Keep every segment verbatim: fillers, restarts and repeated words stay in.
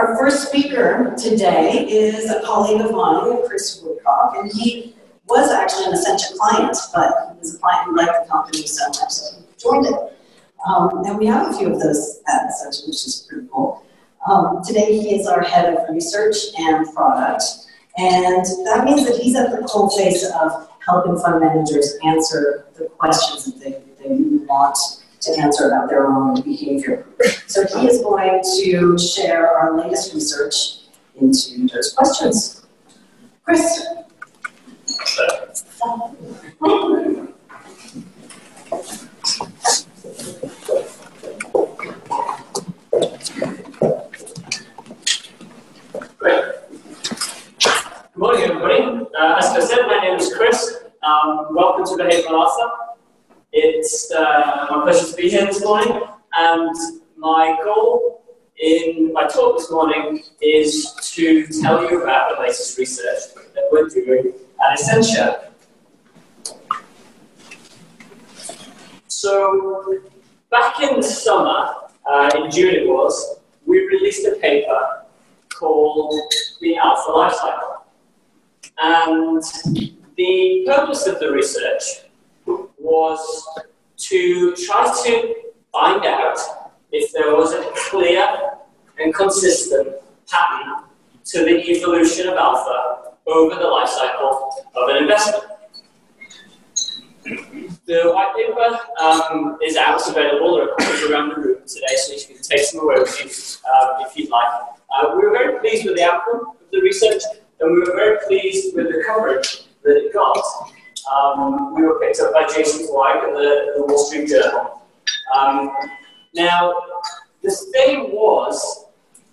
Our first speaker today is a colleague of mine, Chris Woodcock, and he was actually an Essentia client, but he was a client who liked the company so much that he joined it. Um, and we have a few of those at Essentia, which is pretty cool. Um, today he is our head of research and product, and that means that he's at the coal face of helping fund managers answer the questions that they, they want to answer about their own behavior. So he is going to share our latest research into those questions. Chris. Great. Good morning, everybody. Uh, as I said, my name is Chris. Um, welcome to Behavioral Alpha. It's uh, my pleasure to be here this morning, and my goal in my talk this morning is to tell you about the latest research that we're doing at Essentia. So, back in the summer, uh, in June it was, we released a paper called the Alpha Life Cycle. And the purpose of the research was to try to find out if there was a clear and consistent pattern to the evolution of alpha over the life cycle of an investment. The white paper um, is out, it's available. There are copies around the room today, so you can take some away with you um, if you'd like. Uh, we were very pleased with the outcome of the research, and we were very pleased with the coverage that it got. Um, we were picked up by Jason Zweig in the, the Wall Street Journal. Um, now, the thing was,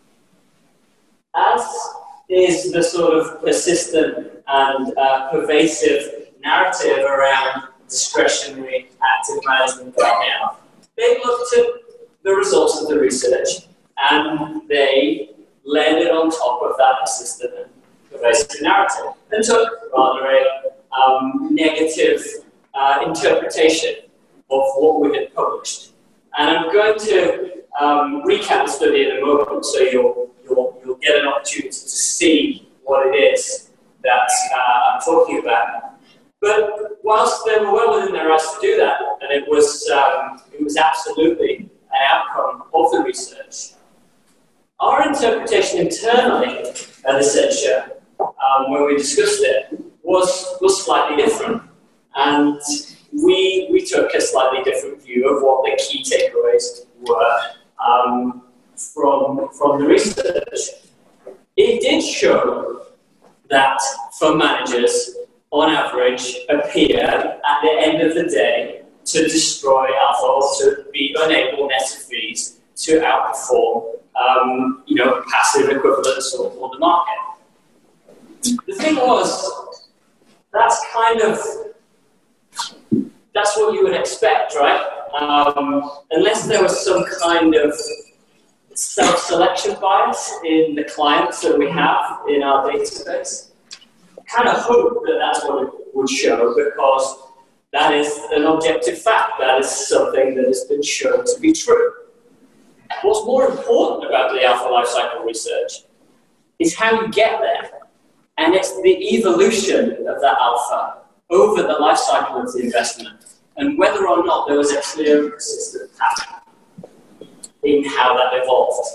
as is the sort of persistent and uh, pervasive narrative around discretionary active management right now, they looked at the results of the research and they laid it on top of that persistent and pervasive narrative and took rather a um, negative uh, interpretation of what we had published. And I'm going to um, recap the study in a moment so you'll, you'll, you'll get an opportunity to see what it is that uh, I'm talking about. But whilst they were well within their rights to do that, and it was, um, it was absolutely an outcome of the research, our interpretation internally at Essentia, um, when we discussed it, was, was slightly different. And we, we took a slightly different view of what the key takeaways were um, from, from the research. It did show that fund managers, on average, appear at the end of the day to destroy alpha or to be unable net of fees to outperform um, you know, passive equivalents or, or the market. The thing was, that's kind of, that's what you would expect, right? Um, unless there was some kind of self-selection bias in the clients that we have in our database. I kind of hope that that's what it would show, because that is an objective fact. That is something that has been shown to be true. What's more important about the alpha lifecycle research is how you get there. And it's the evolution of that alpha over the life cycle of the investment, and whether or not there was a clear and consistent pattern in how that evolved.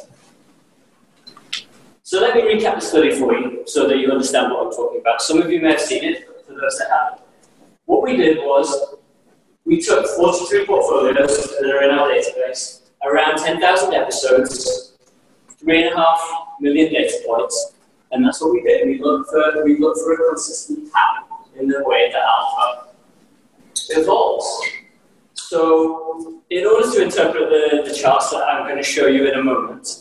So let me recap the study for you so that you understand what I'm talking about. Some of you may have seen it, but for those that haven't. What we did was we took forty-three portfolios that are in our database, around ten thousand episodes, three and a half million data points, and that's what we did. We looked for, we looked for a consistent pattern in the way that alpha evolves. So in order to interpret the, the charts that I'm going to show you in a moment,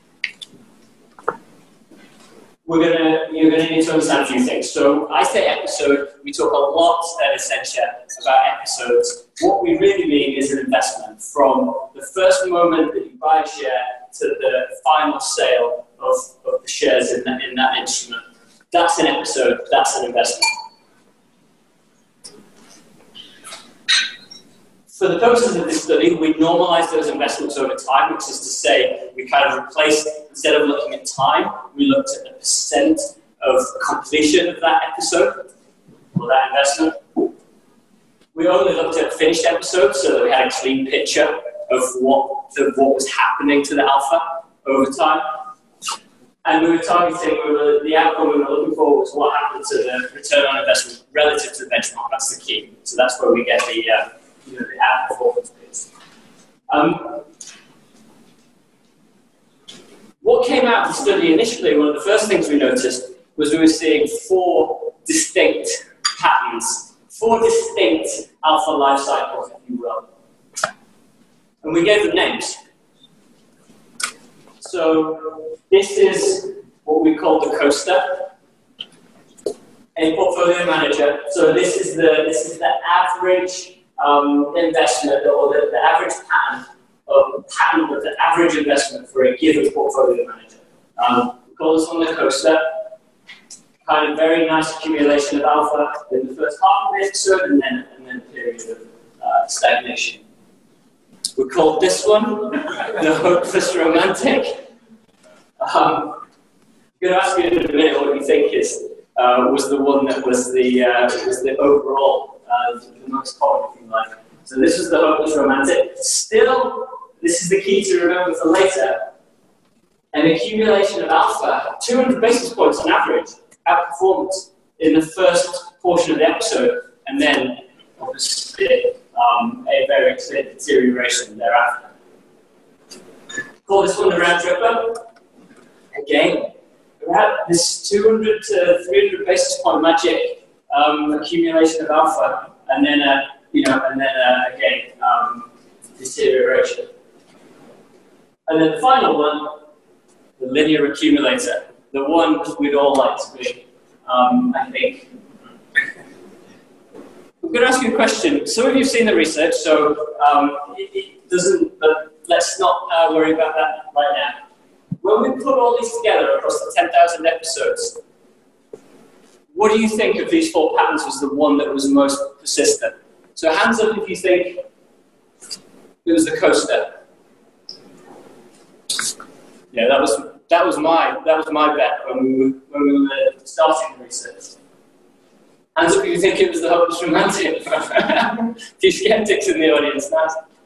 we're gonna, you're going to need to understand a few things. So I say episode, we talk a lot at Essentia about episodes. What we really mean is an investment from the first moment that you buy a share to the final sale of, of the shares in that, in that instrument. That's an episode, that's an investment. For the purposes of this study, we normalize those investments over time, which is to say we kind of replaced, instead of looking at time, we looked at the percent of completion of that episode, or that investment. We only looked at finished episodes so that we had a clean picture of what, of what was happening to the alpha over time. And we were targeting, we were, the outcome we were looking for was what happened to the return on investment relative to the benchmark. That's the key. So that's where we get the, uh, you know, the outperformance bits. Um, what came out of the study initially, one of the first things we noticed was we were seeing four distinct patterns, four distinct alpha life cycles, if you will. And we gave them names. So this is what we call the coaster, a portfolio manager. So this is the this is the average um, investment, or the, the average pattern of pattern of the average investment for a given portfolio manager. Um, we call this one the coaster. Kind of very nice accumulation of alpha in the first half of the episode, and then and then a period of uh, stagnation. We called this one the hopeless romantic. Um, I'm going to ask you in a minute what you think is uh, was the one that was the uh, was the overall uh, the most common, if you like. So this was the hopeless romantic. Still, this is the key to remember for later. An accumulation of alpha, two hundred basis points on average, outperformance in the first portion of the episode, and then obviously um, a very clear deterioration thereafter. Call this one the round tripper. Again, we had this two hundred to three hundred basis point magic um, accumulation of alpha, and then uh, you know, and then uh, again um, deterioration. And then the final one, the linear accumulator, the one we'd all like to be. Um, I think. I'm going to ask you a question. Some of you have seen the research, so um, it, it doesn't. But let's not uh, worry about that right now. When we put all these together across the ten thousand episodes, what do you think of these four patterns was the one that was most persistent? So hands up if you think it was the coaster. Yeah, that was that was my that was my bet when we were when we were starting the research. Hands up if you think it was the hopeless romantic. A few skeptics in the audience now.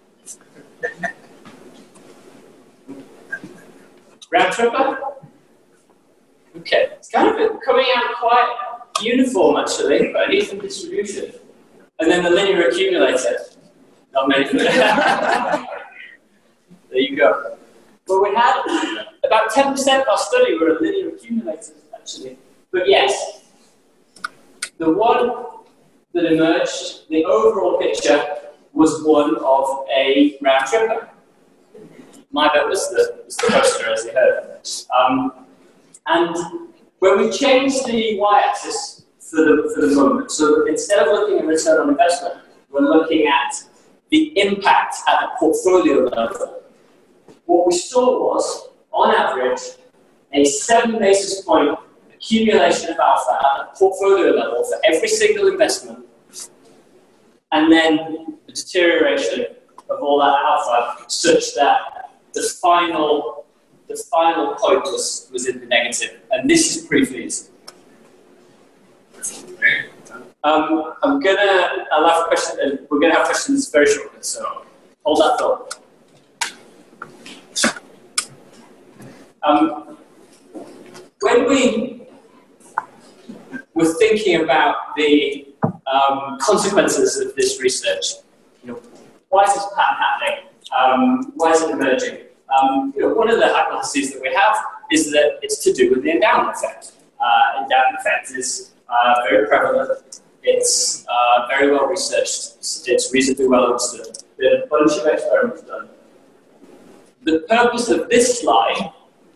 Round tripper? Okay. It's kind of coming out quite uniform, actually, but an even distribution. And then the linear accumulator. Not many. There you go. But we had about ten percent of our study were linear accumulators, actually. But yes, the one that emerged, the overall picture, was one of a round tripper. My bet was the, was the coaster, as you heard. Um, and when we changed the y-axis for the, for the moment, so instead of looking at return on investment, we're looking at the impact at the portfolio level. What we saw was, on average, a seven basis point accumulation of alpha at the portfolio level for every single investment, and then the deterioration of all that alpha such that the final, the final point was, was in the negative, and this is pre-fees. Um, I'm gonna allow for questions. We're gonna have questions very shortly, so hold that thought. Um, when we were thinking about the um, consequences of this research, you know, why is this pattern happening? Um, why is it emerging? Um, you know, one of the hypotheses that we have is that it's to do with the endowment effect. Uh, endowment effect is uh, very prevalent. It's uh, very well researched. It's, it's reasonably well understood. There are a bunch of experiments done. The purpose of this slide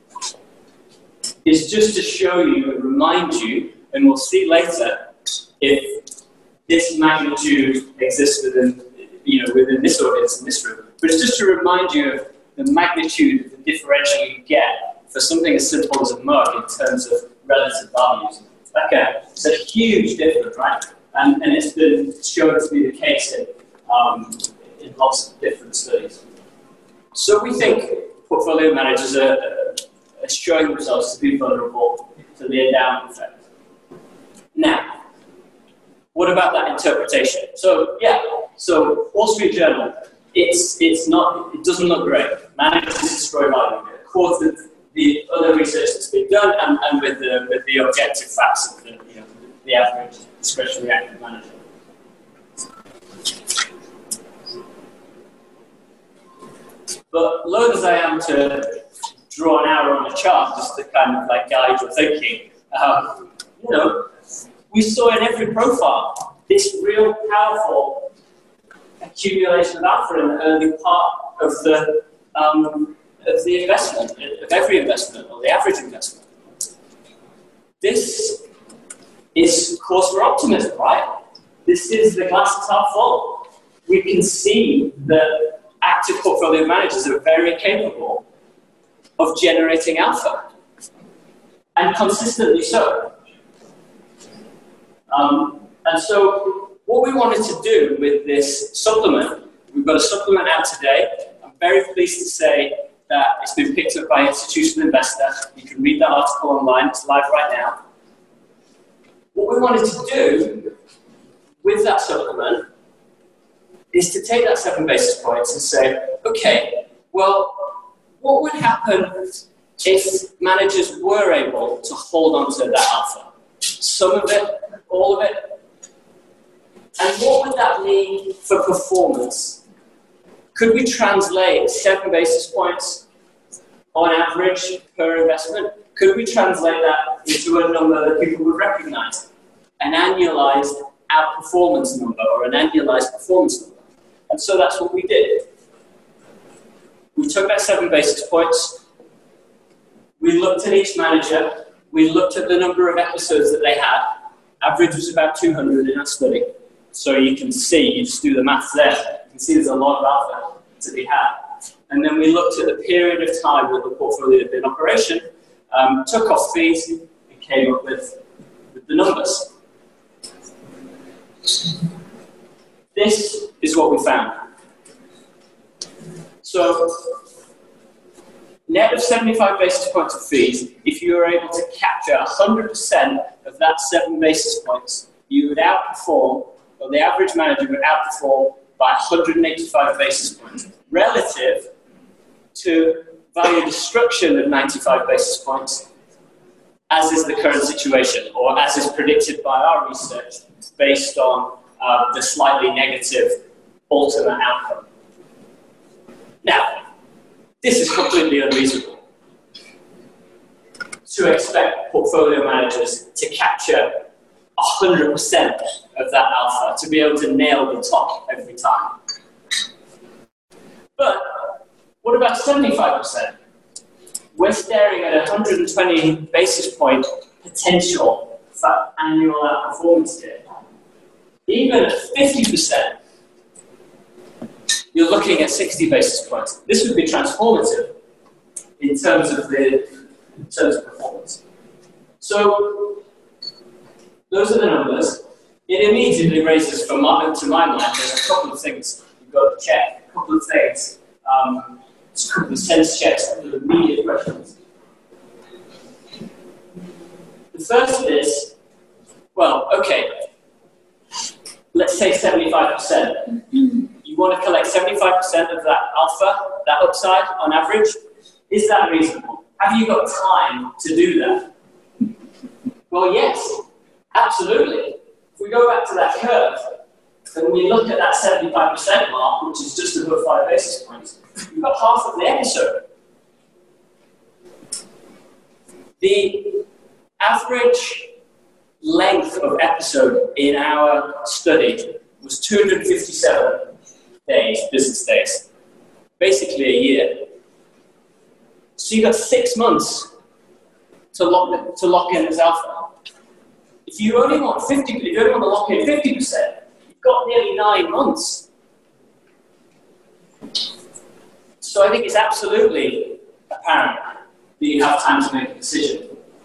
is just to show you and remind you, and we'll see later if this magnitude exists within, you know, within this audience in this room. But it's just to remind you of the magnitude of the differential you get for something as simple as a mug in terms of relative values. Like a, it's a huge difference, right? And, and it's been shown to be the case in, um, in lots of different studies. So we think portfolio managers are, are showing themselves to be vulnerable to the endowment effect. Now, what about that interpretation? So yeah, so Wall Street Journal, it's it's not it doesn't look great. Managers destroy value. According to the other research that's been done, and, and with the with the objective facts of the you know the average discretionary active manager. But loath as I am to draw an arrow on a chart just to kind of like guide your thinking, um, you know, we saw in every profile this real powerful accumulation of alpha in the early part of the um, of the investment, of every investment or the average investment. This is cause for optimism, right? This is the glass is half full. We can see that active portfolio managers are very capable of generating alpha, and consistently so. Um, and so what we wanted to do with this supplement, we've got a supplement out today. I'm very pleased to say that it's been picked up by Institutional Investor. You can read that article online, it's live right now. What we wanted to do with that supplement is to take that seven basis points and say, okay, well, what would happen if managers were able to hold on to that alpha? Some of it, all of it? And what would that mean for performance? Could we translate seven basis points on average per investment? Could we translate that into a number that people would recognize? An annualized outperformance number or an annualized performance number? And so that's what we did. We took that seven basis points, we looked at each manager, we looked at the number of episodes that they had. Average was about two hundred in our study. So you can see, you just do the maths there, you can see there's a lot of alpha to be had. And then we looked at the period of time that the portfolio had been in operation, um, took off fees, and came up with, with the numbers. This is what we found. So, net of seventy-five basis points of fees, if you were able to capture one hundred percent of that seven basis points, you would outperform, or the average manager would outperform by one hundred eighty-five basis points, relative to value destruction of ninety-five basis points, as is the current situation, or as is predicted by our research, based on uh, the slightly negative ultimate outcome. Now, this is completely unreasonable to expect portfolio managers to capture one hundred percent of that alpha, to be able to nail the top every time. But what about seventy-five percent? We're staring at a one hundred twenty basis point potential for annual outperformance here. Even at fifty percent, you're looking at sixty basis points. This would be transformative in terms of the in terms of performance. So those are the numbers. It immediately raises from my, to my mind, there's a couple of things you've got to check, a couple of things, um, a couple of sense checks, a couple of immediate questions. The first is, well, okay, let's say seventy-five percent. You want to collect seventy-five percent of that alpha, that upside on average. Is that reasonable? Have you got time to do that? Well, yes, absolutely. If we go back to that curve and we look at that seventy-five percent mark, which is just above five basis points, we've got half of the episode. The average length of episode in our study was two hundred fifty-seven days, business days, basically a year. So you got six months to lock to lock in this alpha. If you only want fifty, if you only want to lock in fifty percent, you've got nearly nine months. So I think it's absolutely apparent that you have time to make a decision.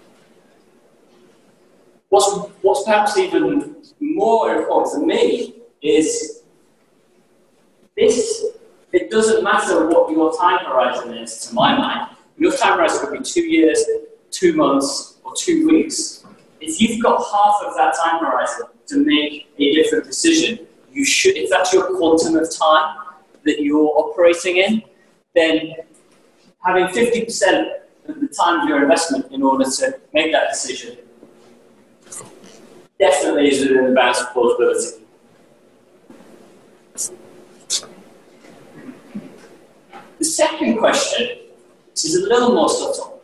What's, what's perhaps even more important for me is this, it doesn't matter what your time horizon is, to my mind. Your time horizon could be two years, two months, or two weeks. If you've got half of that time horizon to make a different decision, you should, if that's your quantum of time that you're operating in, then having fifty percent of the time of your investment in order to make that decision definitely is within the bounds of plausibility. The second question is a little more subtle,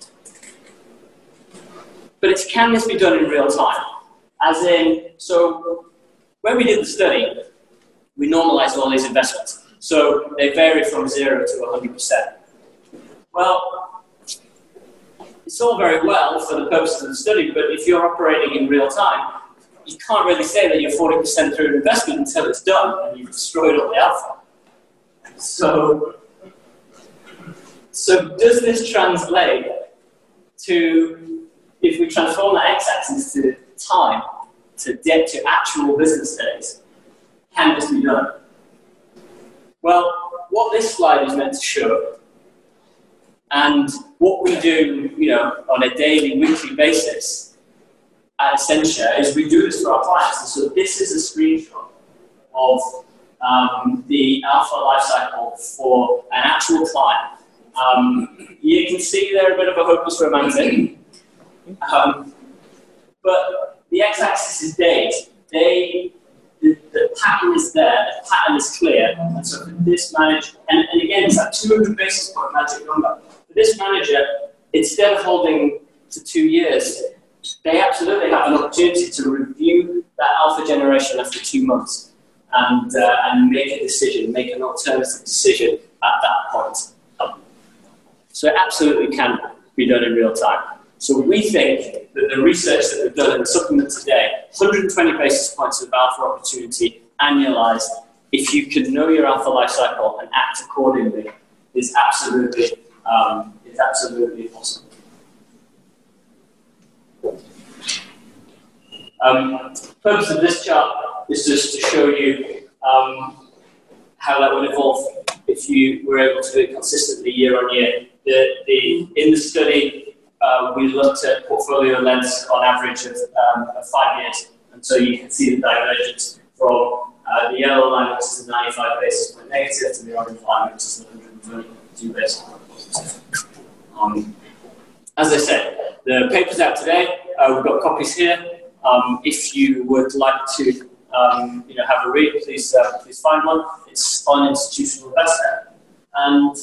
but it's, can this be done in real time? As in, so when we did the study, we normalized all these investments. So they vary from zero to one hundred percent. Well, it's all very well for the purposes of the study, but if you're operating in real time, you can't really say that you're forty percent through an investment until it's done and you've destroyed all the alpha. So, so does this translate to, if we transform that x-axis to time, to get to actual business days, can this be done? Well, what this slide is meant to show, and what we do, you know, on a daily, weekly basis at Essentia, is we do this for our clients. And so this is a screenshot of um, the alpha lifecycle for an actual client. Um, you can see they're a bit of a hopeless romantic, um, but the x-axis is days. They, the, the pattern is there, the pattern is clear, and so for this manager, and, and again, it's that two hundred basis point magic number. For this manager, instead of holding to two years, they absolutely have an opportunity to review that alpha generation after two months and, uh, and make a decision, make an alternative decision at that point. So it absolutely can be done in real time. So we think that the research that we've done in the supplement today, one hundred twenty basis points of alpha opportunity annualized, if you can know your alpha life cycle and act accordingly, is absolutely, um, is absolutely possible. Um, the purpose of this chart is just to show you um, how that would evolve if you were able to do it consistently year on year. The, the, in the study, uh, we looked at portfolio lengths on average of, um, of five years, and so you can see the divergence from uh, the yellow line, which is a ninety-five basis point negative, to the orange line, which is one hundred twenty-two basis point positive. Um, as I said, the paper's out today. Uh, we've got copies here. Um, if you would like to, um, you know, have a read, please, uh, please find one. It's on Institutional Investor. And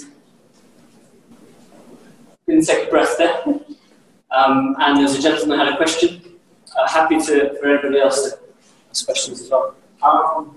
you can take a breath there. Um, and there's a gentleman who had a question. Uh, happy to for everybody else to ask questions as well. Um,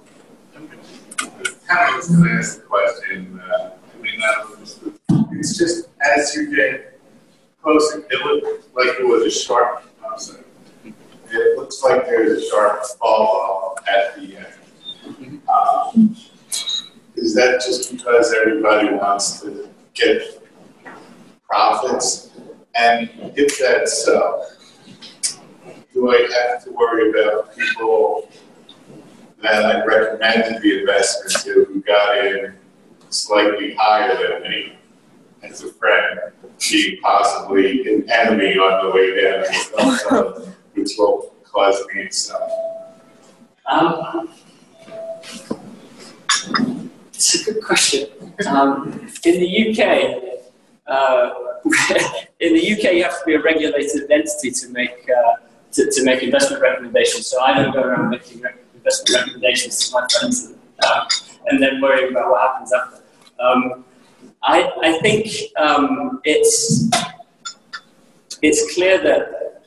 I was going to ask the question. Uh, I mean, uh, it's just as you get closer, it looked like it was a sharp. I'm sorry. It looks like there's a sharp fall off at the end. Um, is that just because everybody wants to get profits? And if that's so, do I have to worry about people that I recommended the investment to who got in slightly higher than me as a friend, being possibly an enemy on the way down, which will cause me some? Um, it's a good question. Um, in the U K, uh, in the U K, you have to be a regulated entity to make uh, to, to make investment recommendations. So I don't go around making rec- investment recommendations to my friends uh, and then worrying about what happens after. Um, I, I think um, it's it's clear that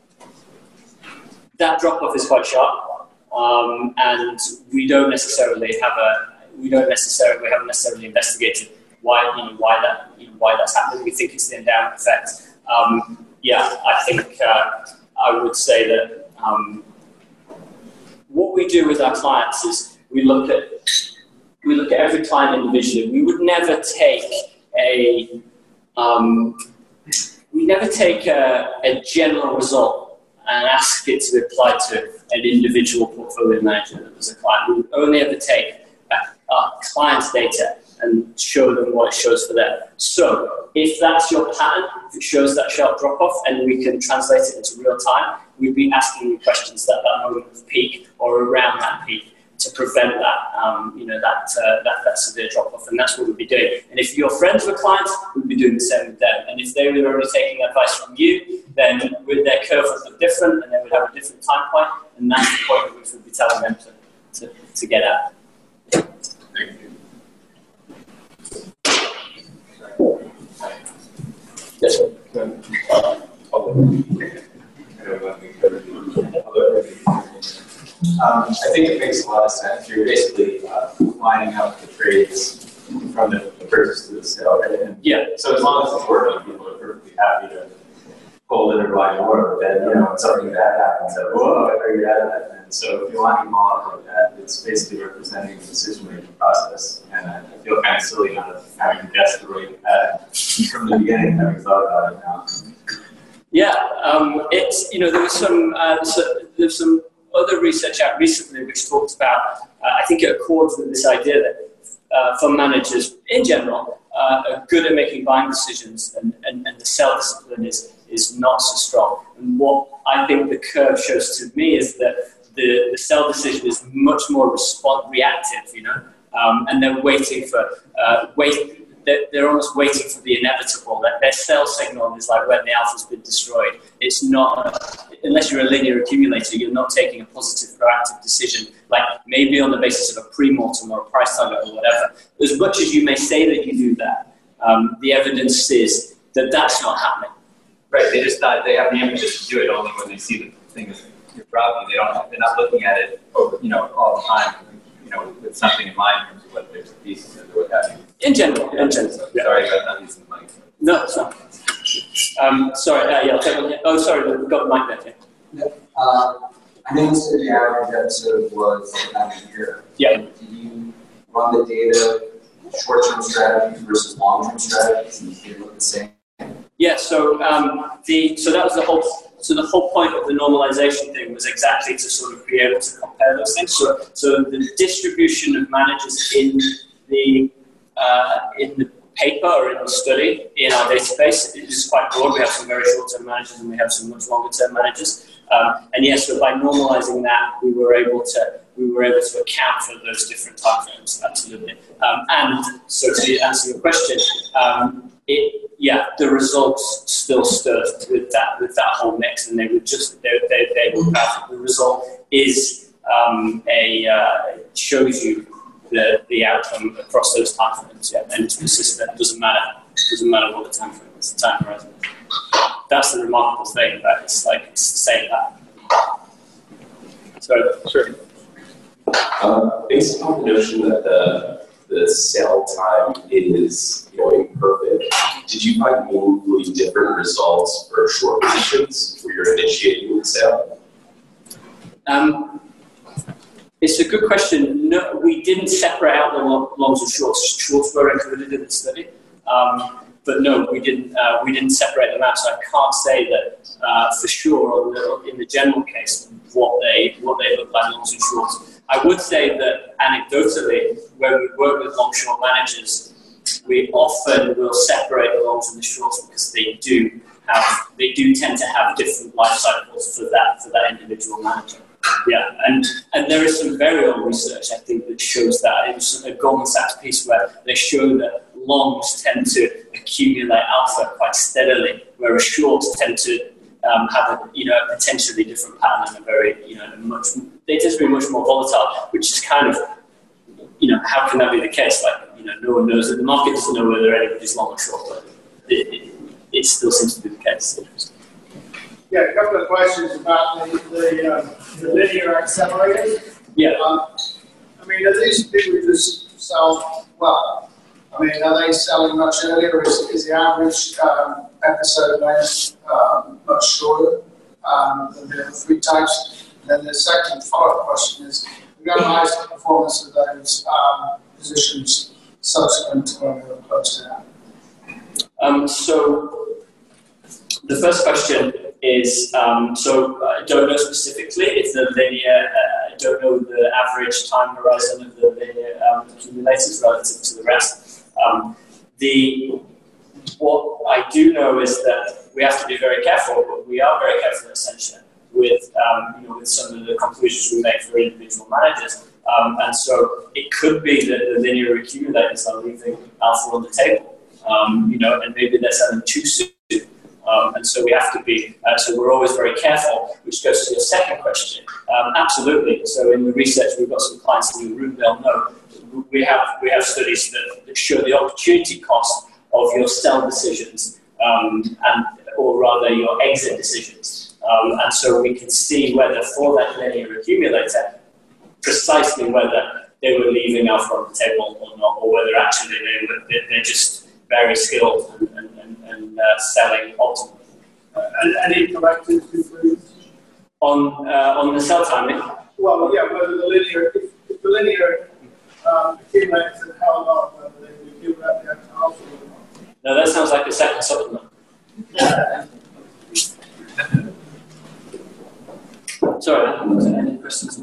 that drop-off is quite sharp, um, and we don't necessarily have a we don't necessarily we haven't necessarily investigated why you know, why that you know, why that's happening. We think it's the endowment effect. Um, yeah, I think uh, I would say that um, what we do with our clients is we look at we look at every client individually. We would never take a um, we never take a, a general result and ask it to be applied to an individual portfolio manager that was a client. We would only ever take a our clients' data and show them what it shows for them. So if that's your pattern, if it shows that sharp drop-off and we can translate it into real time, we'd be asking you questions at that moment of peak or around that peak to prevent that, um, you know, that, uh, that that severe drop-off, and that's what we'd be doing. And if your friends were clients, we'd be doing the same with them. And if they were only taking advice from you, then with their curve would look different, and they would have a different time point, and that's the point at which we'd be telling them to, to, to get at. Thank you. Yes, sir. Um, I think it makes a lot of sense. You're basically uh, lining up the trades from the, the purchase to the sale. Right? And yeah. So as long as it's working, people are perfectly happy to hold it or buy more. But then, you know, when something bad happens, that, whoa, I figured out that. And so if you line them all up like that, it's basically representing the decision-making process. And I, I feel kind of silly not having guessed the right path from the beginning, having thought about it now. Yeah, um, it's, you know, there was some, uh, so, there was some other research out recently which talked about, uh, I think it accords with this idea that uh, fund managers in general uh, are good at making buying decisions, and, and, and the sell discipline is, is not so strong. And what I think the curve shows to me is that the, the sell decision is much more respond reactive, you know, um, and they're waiting for, uh, wait, they're, they're almost waiting for the inevitable. That their sell signal is like when the alpha's been destroyed. It's not, unless you're a linear accumulator, you're not taking a positive, proactive decision, like maybe on the basis of a pre-mortem or a price target or whatever. As much as you may say that you do that, um, the evidence is that that's not happening. Right, they just thought they have the impetus to do it only when they see the thing is your problem. They don't, they're not looking at it over, you know, all the time, you know, with something in mind in terms of what there's a piece or what have you. In general, in general. So, Yeah. Sorry about not using the mic. No, it's not. Um, sorry, uh, yeah, I'll take one here. Oh, sorry, we've got the mic back here. Yeah. Uh, I know you said the average episode was about a year. Yeah. Did you run the data, short-term strategies versus long-term strategies, and did they look the same? Yeah, so um, the so that was the whole so the whole point of the normalization thing was exactly to sort of be able to compare those things. So so the distribution of managers in the uh, in the paper or in the study in our database is quite broad. We have some very short-term managers and we have some much longer-term managers. Um, and yes, so by normalizing that, we were able to we were able to account for those different time frames. Absolutely. Um, and so to answer your question, um, it yeah, the results still stood with that with that whole mix, and they would just they they, they were perfect. The result is um, a uh, shows you the the outcome across those time frames. Yeah, and it's consistent. It doesn't matter. It doesn't matter what the time frame is. The time horizon. That's the remarkable thing about it. It's like it's the same pattern. So sure. Um, based on the notion that the the sell time is, you know, imperfect, did you find meaningfully different results for short positions where you're initiating the sale? Um, it's a good question. No, we didn't separate out the longs and shorts. Shorts were included in the study, um, but no, we didn't. Uh, we didn't separate them out. So I can't say that uh, for sure. The, in the general case, what they what they look like longs and shorts. I would say that anecdotally, when we work with long-short managers, we often will separate the longs and the shorts because they do have, they do tend to have different life cycles for that for that individual manager. Yeah, and and there is some very old research I think that shows that. It was a Goldman Sachs piece where they show that longs tend to accumulate alpha quite steadily, whereas shorts tend to Um, have a you know a potentially different pattern and a very you know a much they tend to be much more volatile, which is kind of you know how can that be the case? Like you know no one knows that the market doesn't know whether anybody's long or short, but it, it, it still seems to be the case. Yeah, a couple of questions about the the, uh, the linear accelerators. Yeah. Um, I mean, are these people who just sell well? I mean, are they selling much earlier? Is, is the average um, episode length um, much shorter um, than the other three types? And then the second follow-up question is, we analyze the performance of those um, positions subsequent to when they were closed down. Um, so the first question is, um, so I don't know specifically if the linear uh, I don't know the average time horizon of the linear um, accumulators relative to the rest. Um, the what I do know is that we have to be very careful, but we are very careful at Accenture with um, you know with some of the conclusions we make for individual managers. Um, and so it could be that the linear accumulators are leaving alpha on the table, um, you know, and maybe they're selling too soon. Um, and so we have to be, uh, so we're always very careful, which goes to your second question. Um, absolutely. So in the research, we've got some clients in the room, they'll know. We have, we have studies that, that show the opportunity cost of your sell decisions, um, and, or rather your exit decisions. Um, and so we can see whether for that linear accumulator, precisely whether they were leaving alpha on the table or not, or whether actually they were, they're just very skilled and, and, and, and uh, selling optimally. Uh, any corrective difference? On, uh, on the sell timing? Well, yeah, whether the linear, if, if the linear um, accumulators had held on, whether they would give that the alpha or not. No, that sounds like a second supplement. Sorry, was there any questions?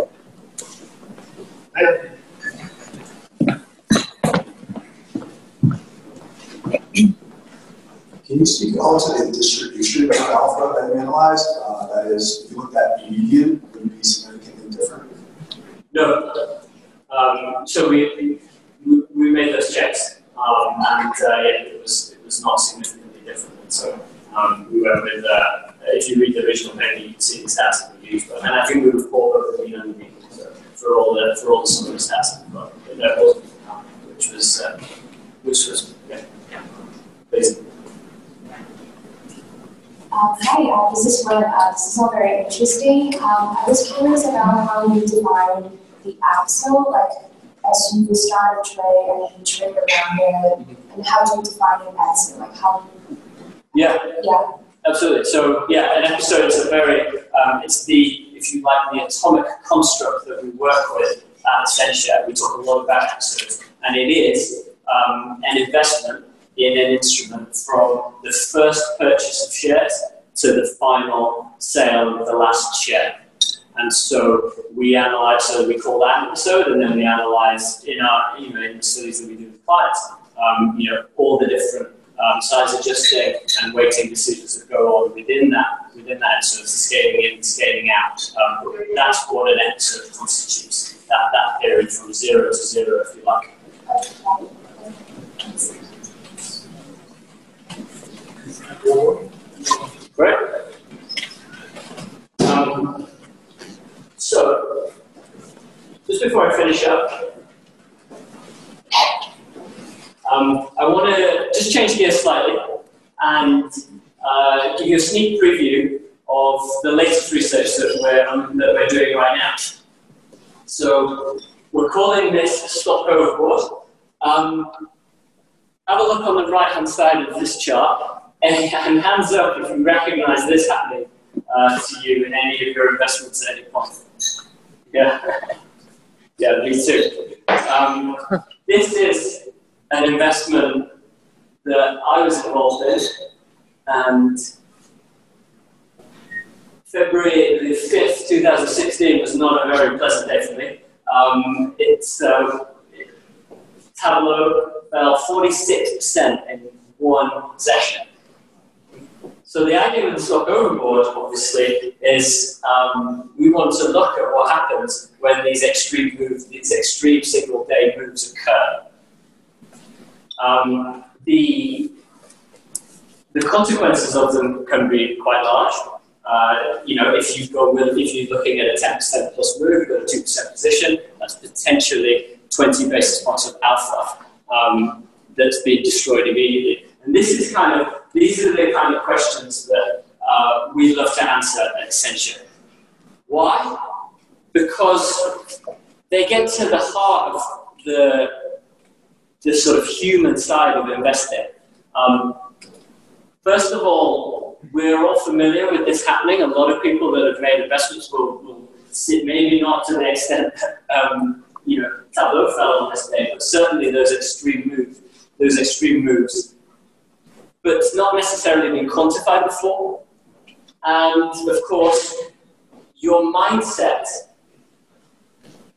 Can you speak also to the distribution of alpha that you analyzed? Uh, that is, if you looked at median, would it be significantly different? No. Um, so we, we we made those checks, um, and uh, yeah, it was it was not significantly different. So um, we went with. Uh, if you read the original paper, you can see the stats that we used, and I think we report both the mean and the mean so for all the for all the summary stats, but that wasn't um, which was uh, which was yeah, yeah basically. Um, hi, uh, this is Ren. Uh, this is all very interesting. Um, I was curious about how you define the episode, like as you start a trade and then you trade around it, and how do you define an episode? Like how? Yeah. Yeah. Absolutely. So yeah, an episode is a very um, it's the if you like the atomic construct that we work with at Accenture. We talk a lot about episodes, and it is um, an investment in an instrument from the first purchase of shares to the final sale of the last share. And so we analyze, so we call that an episode, and then we analyze in our, you know, in the studies that we do with clients, um, you know, all the different um, size adjusting and weighting decisions that go on within that, within that episode, so scaling in, scaling out. Um, that's what an episode constitutes, that, that period from zero to zero, if you like. Great. Um, so, just before I finish up, um, I want to just change gears slightly and uh, give you a sneak preview of the latest research that we're, um, that we're doing right now. So, we're calling this Stock Overboard. Um, have a look on the right-hand side of this chart. And hands up if you recognize this happening uh, to you in any of your investments at any point. Yeah, yeah, me too. Um, this is an investment that I was involved in, and February the fifth, two thousand sixteen was not a very pleasant day for me. Um, it's uh, Tableau fell forty-six percent in one session. So the idea with the Stock Overboard, obviously, is um, we want to look at what happens when these extreme moves, these extreme single day moves occur. Um, the, the consequences of them can be quite large. Uh, you know, if you go with, if you're looking at a ten percent plus move, you've got a two percent position, that's potentially twenty basis points of alpha um, that's being destroyed immediately. And this is kind of, these are the kind of questions that uh, we love to answer at Accenture. Why? Because they get to the heart of the, the sort of human side of investing. Um, first of all, we're all familiar with this happening. A lot of people that have made investments will, will sit, maybe not to the extent that um, you know, Tableau fell on this day, but certainly those extreme moves, those extreme moves. But it's not necessarily been quantified before. And of course, your mindset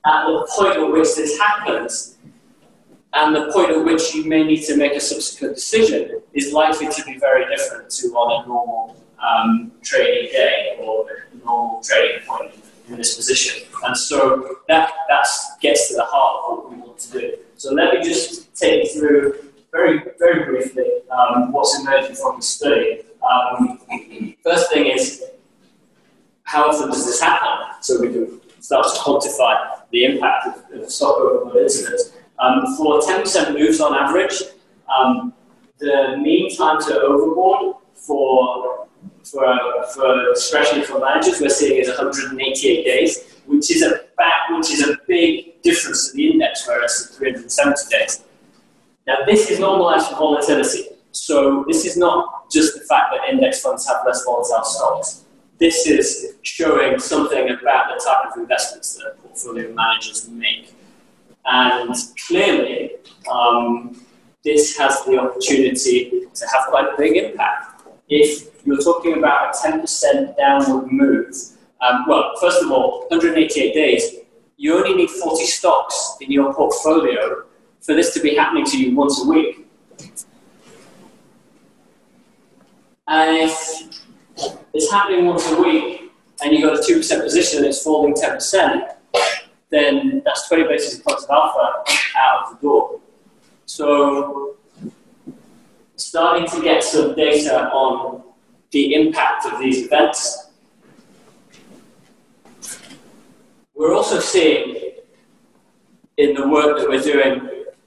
at the point at which this happens, and the point at which you may need to make a subsequent decision, is likely to be very different to on a normal um, trading day or a normal trading point in this position. And so that that's, gets to the heart of what we want to do. So let me just take you through very, very briefly um, what's emerging from the study. Um, first thing is, how often does this happen? So we can start to quantify the impact of, of stock overbought incidents. Um, for ten percent moves on average, um, the mean time to overboard for, for, for discretionary fund managers we're seeing is one hundred eighty-eight days, which is a fact, which is a big difference to the index, whereas it's three hundred seventy days. Now, this is normalized for volatility. So this is not just the fact that index funds have less volatile stocks. This is showing something about the type of investments that portfolio managers make. And clearly, um, this has the opportunity to have quite a big impact. If you're talking about a ten percent downward move, um, well, first of all, one hundred eighty-eight days, you only need forty stocks in your portfolio for this to be happening to you once a week. And if it's happening once a week, and you've got a two percent position and it's falling ten percent, then that's twenty basis points of alpha out of the door. So starting to get some data on the impact of these events. We're also seeing in the work that we're doing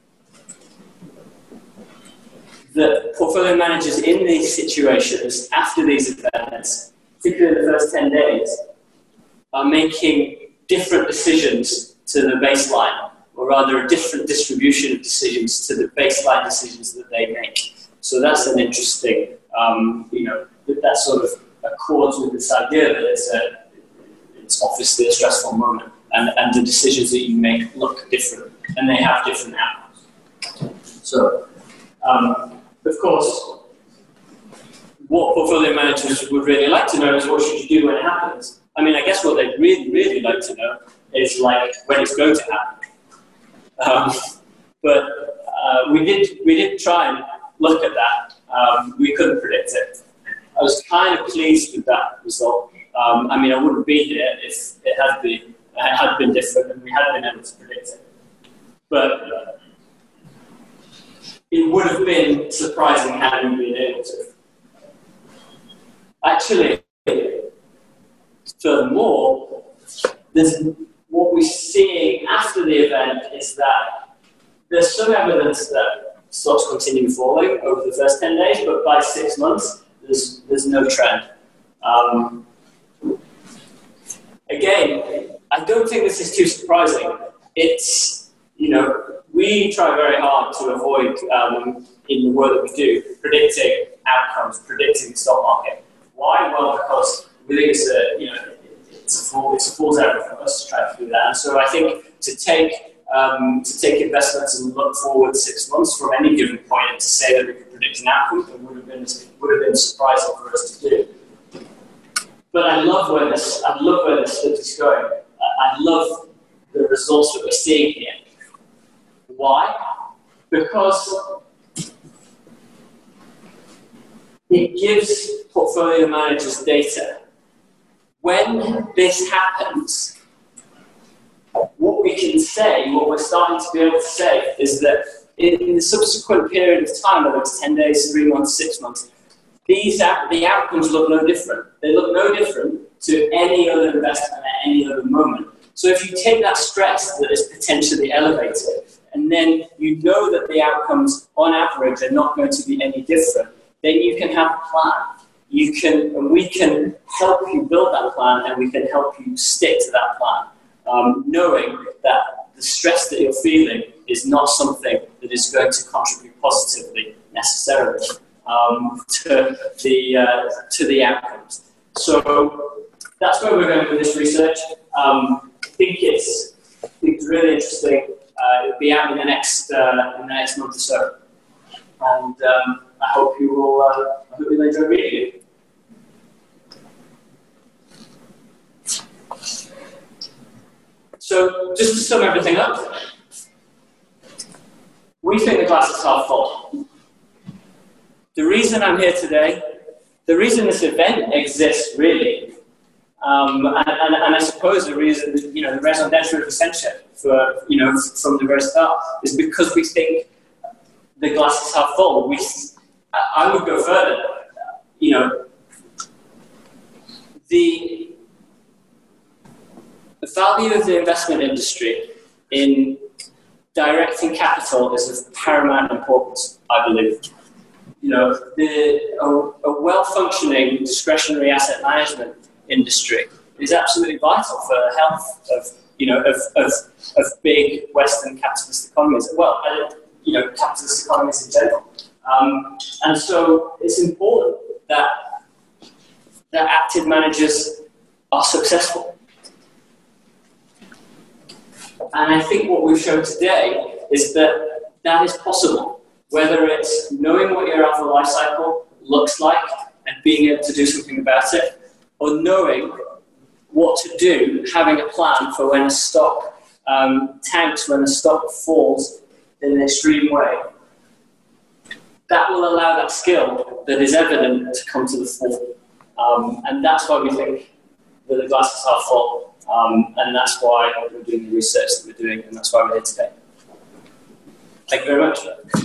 that portfolio managers in these situations, after these events, particularly in the first ten days, are making different decisions to the baseline, or rather a different distribution of decisions to the baseline decisions that they make. So that's an interesting, um, you know, that sort of accords with this idea that it's, a, it's obviously a stressful moment, and, and the decisions that you make look different, and they have different outcomes. So, um, of course, what portfolio managers would really like to know is what should you do when it happens. I mean, I guess what they'd really, really like to know is like when it's going to happen. Um, but uh, we did we did try and look at that. Um, we couldn't predict it. I was kind of pleased with that result. Um, I mean, I wouldn't be here if it had been it had been different and we had been able to predict it. But uh, it would have been surprising had we been able to. Actually, furthermore, there's, what we're seeing after the event is that there's some evidence that stocks continue falling over the first ten days, but by six months, there's, there's no trend. Um, again, I don't think this is too surprising. It's, you know, we try very hard to avoid, um, in the work that we do, predicting outcomes, predicting the stock market. Why? Well, because we think it's a, you know, it's a fool, it's a fool's errand for us to try to do that. And so I think to take um, to take investments and look forward six months from any given point and to say that we could predict an outcome, it would have been would have been surprising for us to do. But I love where this I love where this study is going. I love the results that we're seeing here. Why? Because it gives portfolio managers data. When this happens, what we can say, what we're starting to be able to say, is that in the subsequent period of time, whether it's ten days, three months, six months, these out, the outcomes look no different. They look no different to any other investment at any other moment. So if you take that stress that is potentially elevated, and then you know that the outcomes on average are not going to be any different, then you can have a plan. You can, and we can help you build that plan, and we can help you stick to that plan, um, knowing that the stress that you're feeling is not something that is going to contribute positively necessarily um, to the uh, to the outcomes. So that's where we're going with this research. Um, I think it's I think it's really interesting. Uh, it'll be out in the next uh, in the next month or so, and um, I hope you will. Uh, I hope you'll enjoy reading it. So So just to sum everything up, we think the glass is half full. The reason I'm here today, the reason this event exists really, um, and, and, and I suppose the reason, you know, the raison d'etre of Essentia for, you know, from the very start is because we think the glass is half full. We, I would go further, you know, the, the value of the investment industry in directing capital is of paramount importance, I believe. You know, the, a, a well-functioning discretionary asset management industry is absolutely vital for the health of, you know, of, of, of big Western capitalist economies. Well, uh, you know, capitalist economies in general. Um, and so it's important that, that active managers are successful. And I think what we've shown today is that that is possible, whether it's knowing what your alpha life cycle looks like and being able to do something about it, or knowing what to do, having a plan for when a stock um, tanks, when a stock falls in an extreme way. That will allow that skill that is evident to come to the fore. Um, and that's why we think that the glass is half full. Um, and that's why we're doing the research that we're doing, and that's why we're here today. Thank you very much.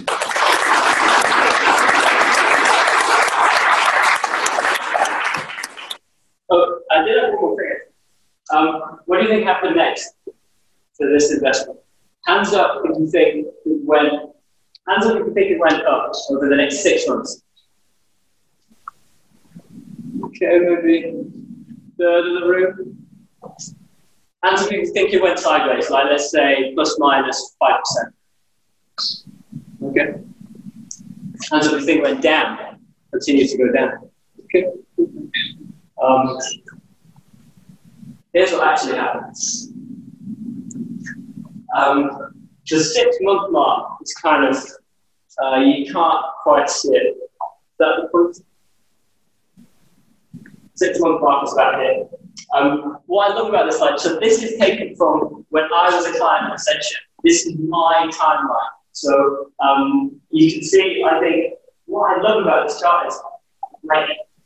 Oh, I did have one more thing. Um, what do you think happened next to this investment? Hands up if you think it went, hands up if you think it went up over the next six months. Okay, maybe third of the room. Hands up if you think it went sideways, like let's say plus minus five percent. Okay. Hands up if you think it went down, continue to go down. Okay. Um, here's what actually happens. Um, the six month mark is kind of, uh, you can't quite see it. Is that the point? Six month mark is about here. Um, what I love about this slide, so this is taken from when I was a client at Essentia. This is my timeline. So um, you can see, I think, what I love about this chart is, like,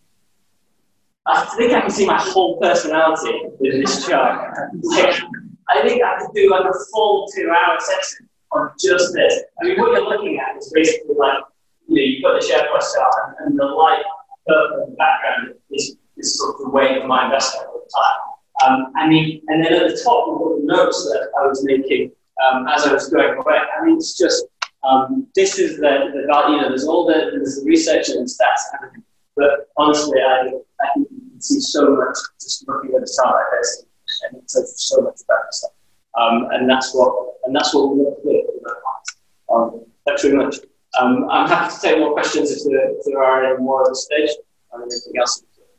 I think I can see my whole personality in this chart. Like, I think I could do like a full two-hour session on just this. I mean, what you're looking at is basically like, you know, you put the share price chart, and, and the light purple in the background is, is sort of the weight of my investment at the time. Um, I mean, and then at the top, all the notes that I was making um, as I was going away. I mean, it's just, um, this is the, the value, you know, there's all the, there's the research and the stats and everything. But honestly, I, I think you can see so much just looking at a chart like this, and it's so much better stuff. Um, and that's what, and that's what we want to do. Um, thanks very much. Um, I'm happy to take more questions if there, if there are any more at the stage. Or anything else.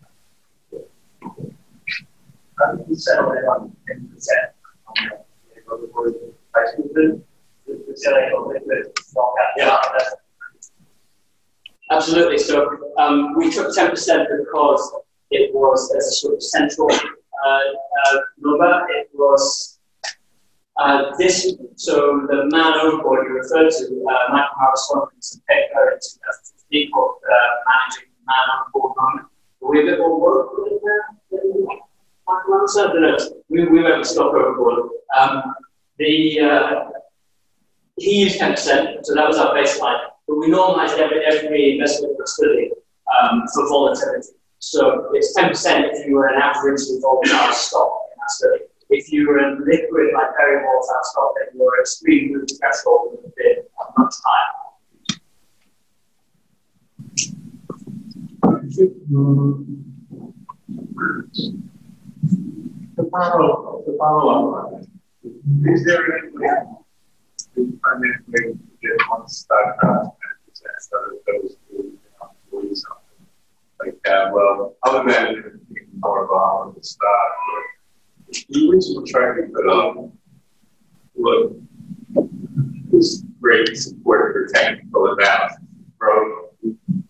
I think you settled in on ten percent. Yeah. Absolutely. So um, we took ten percent because it was as a sort of central uh, uh, number. It was uh, this. So the man overboard you referred to, uh, Michael Harris Swanson paper in two thousand fifteen called uh, Managing Man Overboard Moment. Were we a bit more woke with it there? I don't know. We, we went with stock overboard. Um, the uh, he used ten percent, so that was our baseline. But we normalized every, every investment study um, for volatility. So it's ten percent if you were an average volatile stock in that study. If you were a liquid, like very volatile stock, then your extreme move threshold would have been much higher. To follow, to follow up on that, is there any way to financially get one stock down ten percent instead of those who do something like that? Well, other than thinking more about the stock, we recently tried to put up, look, this great support for technical analysis broke,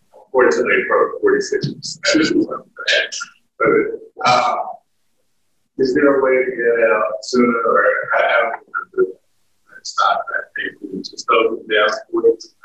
unfortunately, broke forty-six percent. But, uh, is there a way to get out sooner, or I I don't remember stop that thing, just open down sports?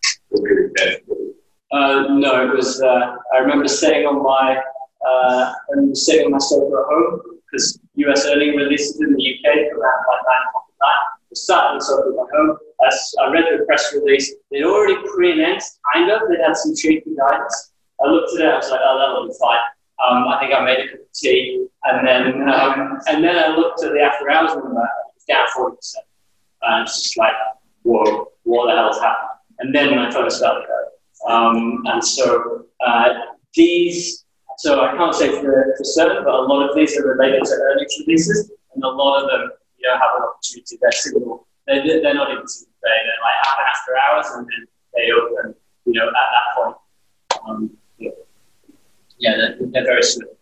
Uh, no, it was, uh, I remember sitting on my, uh, I remember sitting on my sofa at home, because U S earning releases in the U K around like nine o'clock at night. I sat on the sofa at my home. As I read the press release. They'd already pre-announced, kind of, they had some shaky guidance. I looked at it, I was like, oh, that'll be fine. Um, I think I made a cup of tea, and then, um, and then I looked at the after hours number, it was down forty percent. And it's just like, whoa, what the hell's happened? And then my phone started going. Um, and so uh, these, so I can't say for, for certain, but a lot of these are related to earnings releases, and a lot of them, you know, have an opportunity. They're single, they're, they're not even single day, they're like happen after hours, and then they open, you know, at that point. Um, yeah, yeah they're, they're very swift.